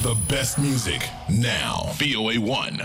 The best music now. VOA1.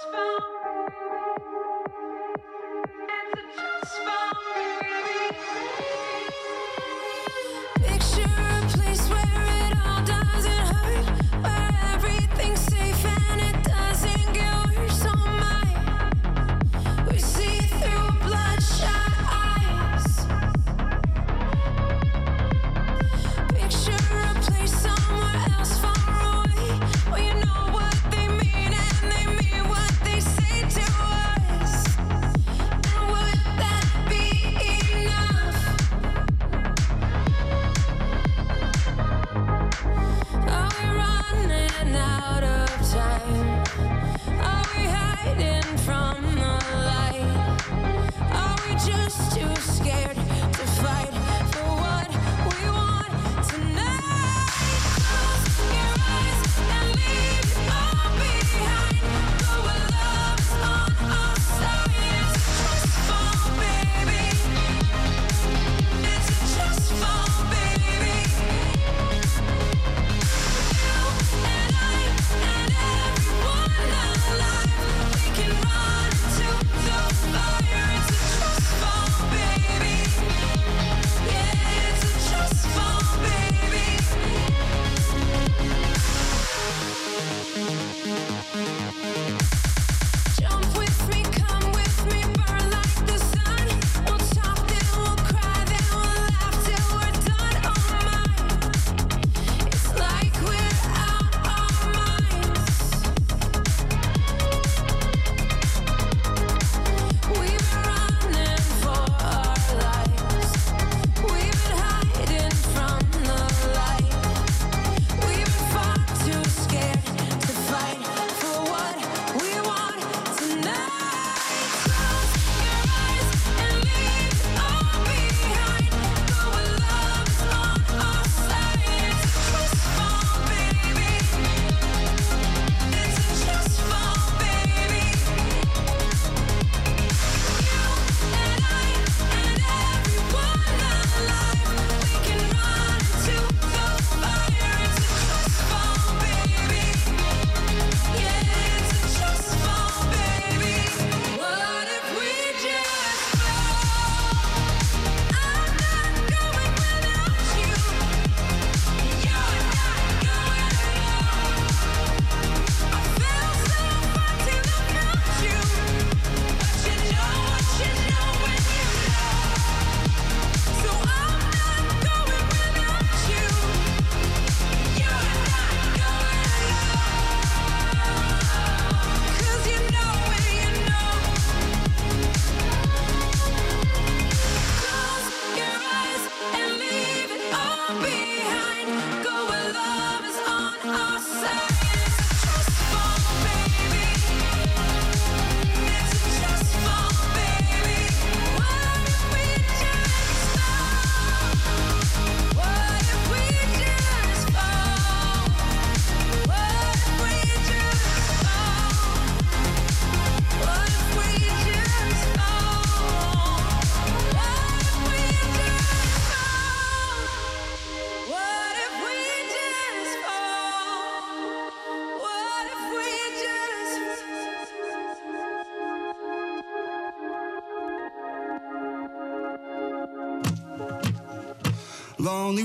Lonely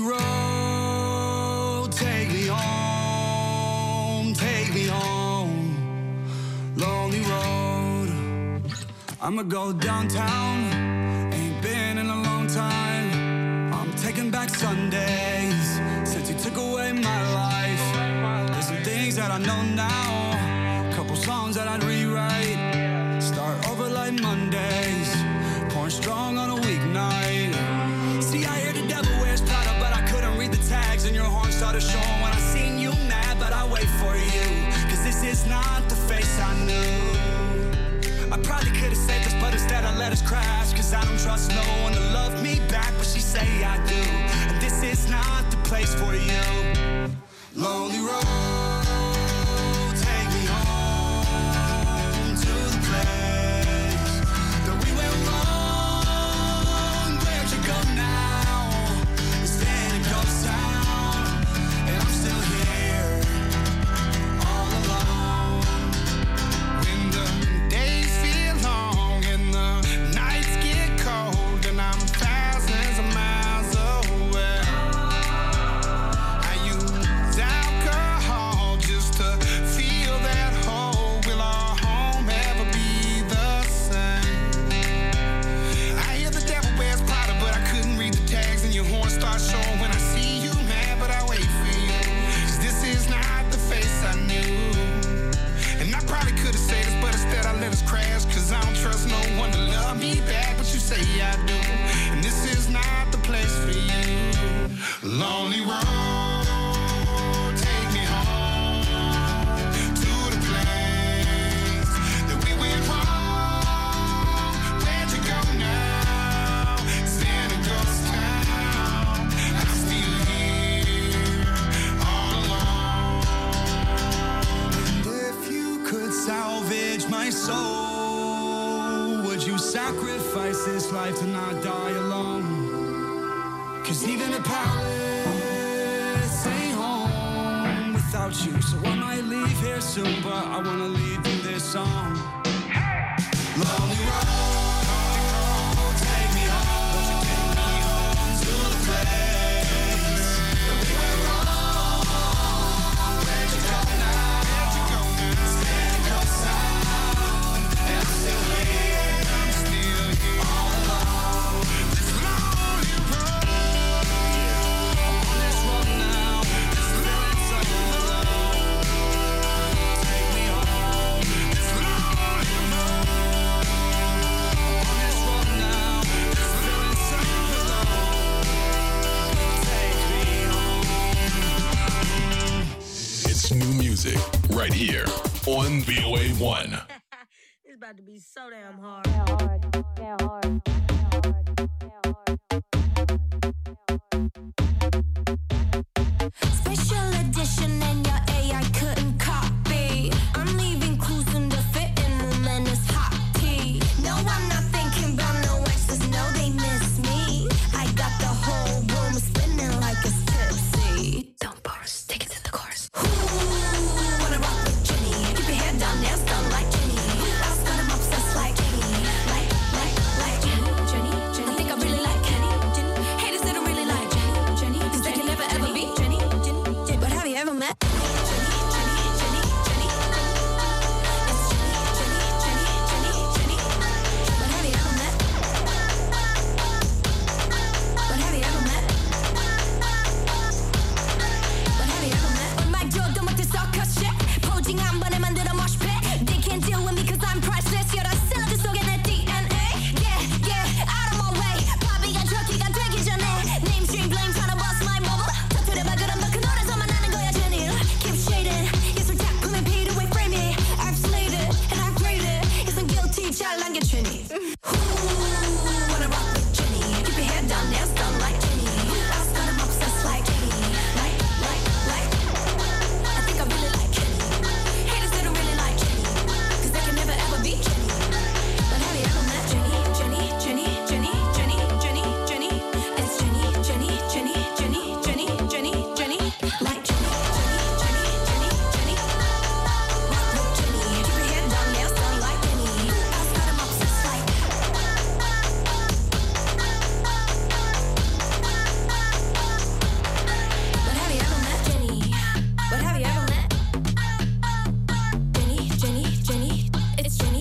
road, take me home, take me home. Lonely road, I'ma go downtown. Ain't been in a long time. I'm taking back Sundays since you took away my life. There's some things that I know now, couple songs that I'd rewrite. Start over like Mondays, pouring strong on a weeknight. See, I hear the devil wears Prada, but I couldn't read the tags, and your horn started showing when I seen you mad, but I wait for you, cause this is not the face I knew. I probably could've saved us, but instead I let us crash, cause I don't trust no one to love me back, but she say I do, and this is not the place for you. Lonely road, take me home to the place that we went wrong. Where'd you go now? Instead it goes down, and I'm still here. lonely road, take me home to the place that we went wrong. Where'd you go now? Santa Ghost Town. I'm still here, all alone. And if you could salvage my soul, would you sacrifice this life to not die alone? 'Cause even a palace ain't home without you. So I might leave here soon, but I wanna leave you this song. Lonely road, take me home to the place that we went wrong. Where'd you go now? Santa Ghost Town. And I'm still here, all alone. This lonely road. It's new music right here on VOA1. It's about to be so damn hard. Special edition and your AI couldn't copy. I'm leaving clues in the fitting room and it's hot tea. No, I'm not thinking about no exes, no, they miss me. I got the whole room spinning like it's tipsy. Don't bars, take it to the chorus. Ooh, wanna rock with Jenny. Keep your head down, dance down like Jenny. I was kind of obsessed like Jenny. Like Jenny. I think I really like Kenny. Haters, they don't really like Jenny. 'Cause they can never ever be Jenny. But have you ever met Jenny? It's Jenny. But have you ever met? But have you ever met? But have you ever met? 얼마 줘도 못해 circus shit. 포징 한 번에 만들어 mosh pit. They can't deal with me 'cause I'm priceless. 여러 샐러드 속에 내 DNA. Yeah, out of my way. 바비가 저기가 되기 전에 Mainstream blame tryna bust my bubble. 터뜨려봐 그럼 너 그 노래서만 하는 거야 Jenny. Keep shading. 예술 작품에 beat away frame it. I've slayed it and I've graded. Yes, I'm guilty. 잘난 게 Jenny. Ooh, wanna rock with Jenny. Keep your head down, dance down like Jenny. I was kind of obsessed like Jenny. Like. I think I really like Jenny. Haters, they don't really like Jenny. 'Cause they can never ever be Jenny. But have you ever met Jenny? It's Jenny. It's Jenny. Like Jenny. Rock with Jenny. Keep your head down, dance down like Jenny. I was kind of obsessed like. But have you ever met Jenny? But have you ever met Jenny? It's Jenny.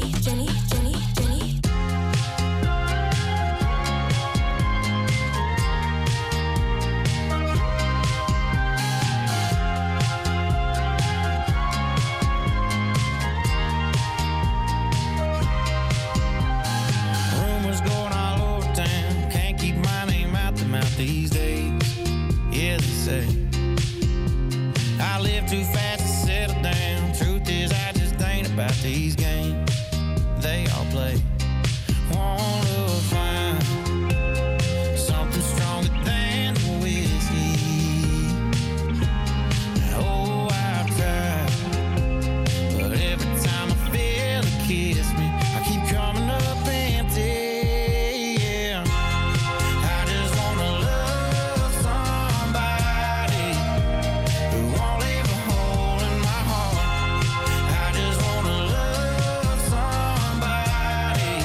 Rumors going all over town. Can't keep my name out the mouth these days. Yeah, they say I live too fast to settle down. Truth is, I just ain't about these games they all play. Wanna find something stronger than whiskey. Oh, I've tried, but every time I feel it kiss me, I keep coming up empty. Yeah, I just wanna love somebody who won't leave a hole in my heart. I just wanna love somebody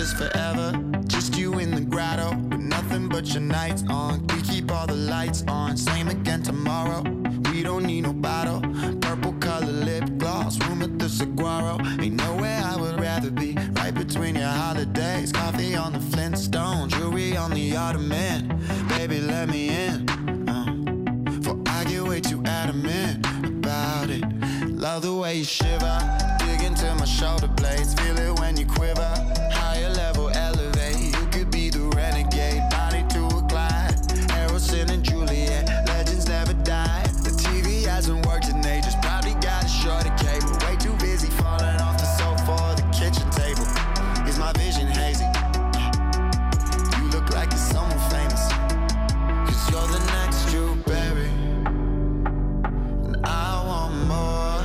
us forever. Just you in the grotto, with nothing but your nights on. We keep all the lights on, same again tomorrow. We don't need no bottle, purple color lip gloss, room at the Saguaro. Ain't nowhere I would rather be, right between your holidays. Coffee on the Flintstone, jewelry on the Ottoman. Baby, let me in, for I get way too adamant about it. Love the way you shiver, dig into my shoulder blades. Feel it when you quiver, higher level elevate. You could be the renegade, body to a glide. Harrison and Juliet, legends never die. The TV hasn't worked in ages, probably got a shorter cable. Way too busy falling off the sofa or the kitchen table. Is my vision hazy? You look like you're someone famous, 'cause you're the next Drew Barry, and I want more.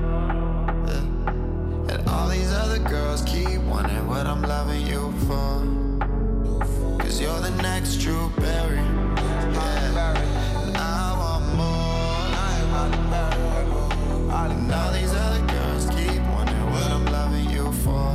Yeah. And all these other girls keep wondering what I'm loving you for, 'cause you're the next Drew Barry. Yeah. And I want more. And all these other girls keep wondering what I'm loving you for.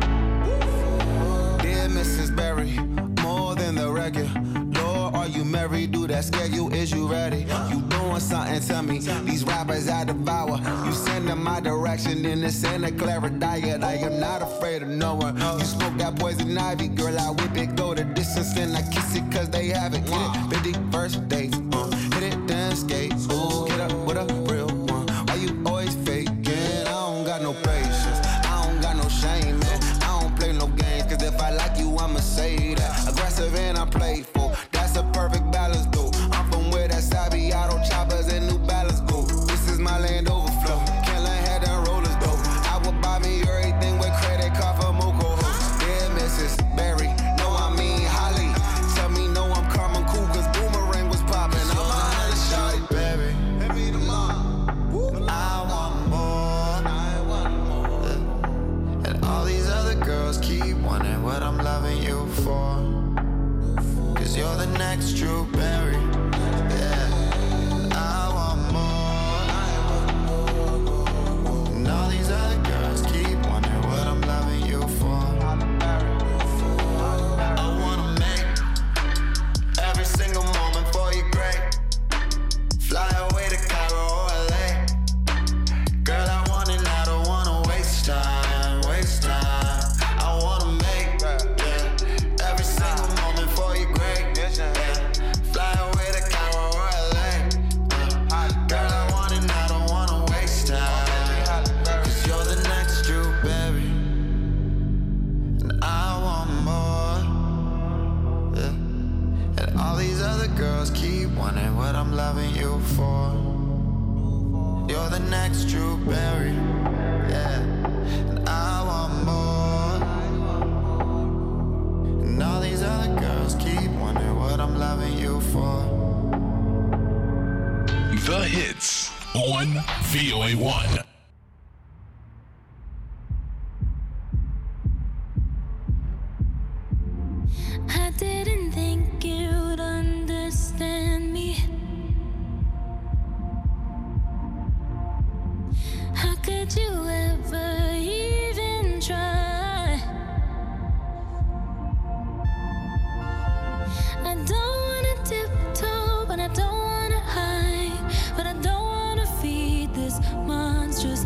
Dear Mrs. Berry, more than the record. Lord, are you married? Do that scare you? Is you ready? You doing something to me? These rappers I devour. You send them my direction in the Santa Clara diet. I am not afraid of no one. You smoke that poison ivy, girl. I whip it, go the distance, and I kiss it 'cause they have it. Get it, 51st date. Hit it, then skate. Ooh, get up with a real one. Why you always faking? I don't got no patience. I don't got no shame, man. I don't play no games, 'cause if I like you, I'ma say that. Aggressive and I'm playful. That's a perfect balance, though. I'm from where that Sabi Auto choppers and New Balance go. This is my land overflow. Can't let head and rollers, though. I would buy me everything with credit card for Moco. Dear Mrs. Berry, no, I mean Holly. Tell me no, I'm Carmen cool, 'cause Boomerang was popping. I'm a Holly shawty, Baby, I want more. And all these other girls keep wondering what I'm loving you for, 'cause you're the next Drew Barry. Yeah, I want more. And all these other girls keep wondering what I'm loving you for. I wanna make every single moment for you great. Fly away to Cairo or LA. Girl, I want it now, don't wanna waste time, waste time. I wanna make, yeah, every single moment for you great. Yeah. Fly away to Cairo or LA. Girl, I want it now, don't wanna waste time. 'Cause you're the next Drew Barry, and I want more. Yeah. And all these other girls keep wondering what I'm loving you for. You're the next Drew Barry, yeah. And I want more. And all these other girls keep wondering what I'm loving you for. The hits on VOA1. I didn't think you'd understand me. How could you ever even try? I don't wanna tiptoe, but I don't wanna hide. But I don't wanna feed this monstrous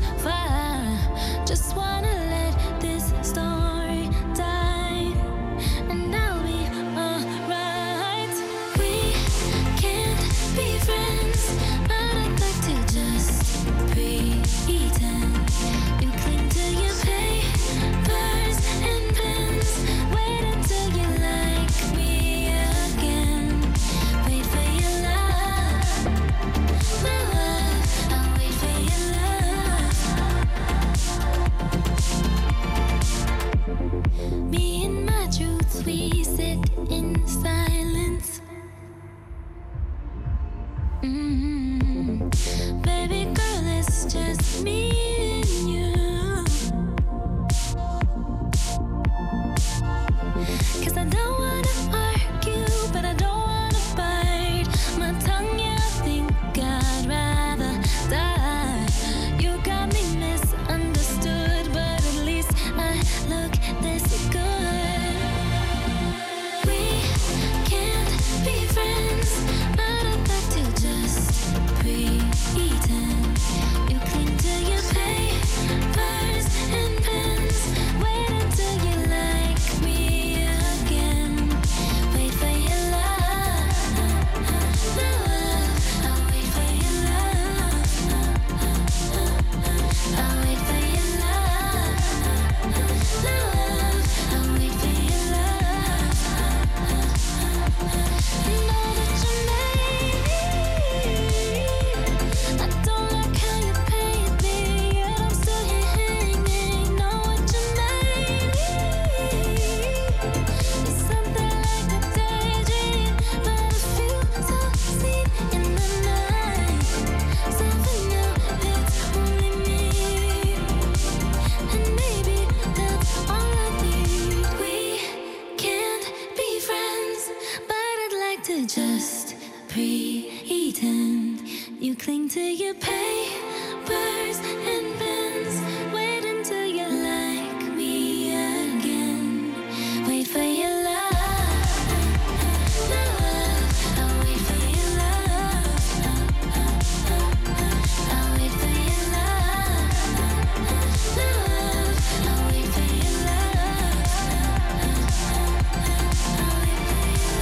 to just pretend. You cling to your papers and pens. Wait until you like me again. Wait for your love. I'll wait for your love. I'll wait for your love. I'll wait for your love. I'll wait for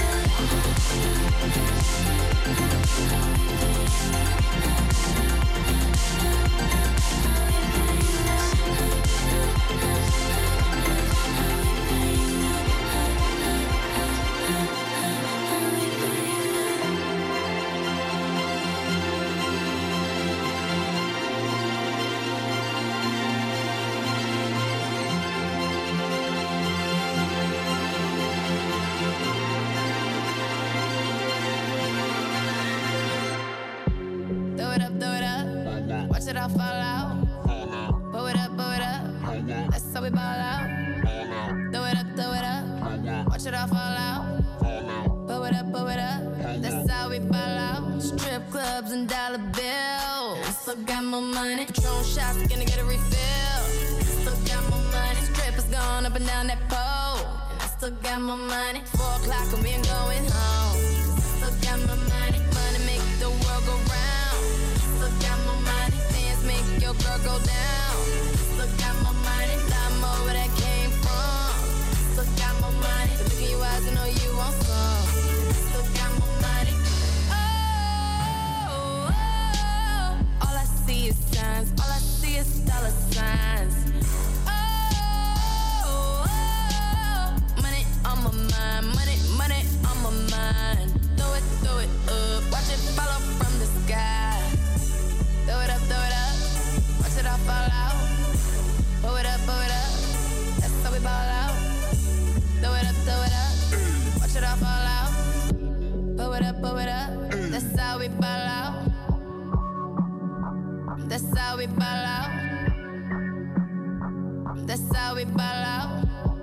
watch it all fall out. Blow it up, that's how we ball out. Throw it up, watch it all fall out. Blow it up, that's how we ball out. Strip clubs and dollar bills. Still got more money. Patron shots, gonna get a refill. Still got more money. Strippers going up and down that pole. And I still got more money. 4 o'clock and we ain't going home. Still got more money. Money make the world go round. Still got more money. Dance make your girl go down. Still got more money. Lot more where that came from. Still got more money. Look in your eyes, I know you want some. Still got more money. Oh, all I see is signs. All I see is dollar signs. Oh, money on my mind. Money on my mind. Throw it up. Watch it follow from the sky. Throw it up. Watch it all fall out. Blow it up. That's how we ball out. Throw it up. Watch it all fall out. Blow it up. That's how we ball out. That's how we ball out. That's how we ball out.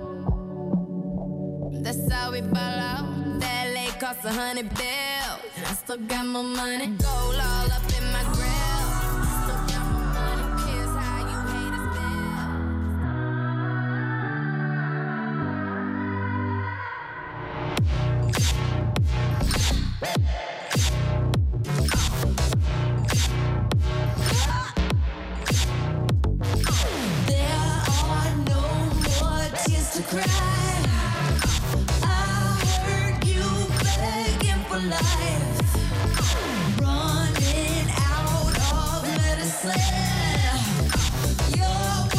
That's how we ball out. That lake cost $100 bills. I still got more money. Gold all up in my grill. Still got more money. Here's how you haters There are no more tears to cry. I heard you begging for life, running out of medicine. You're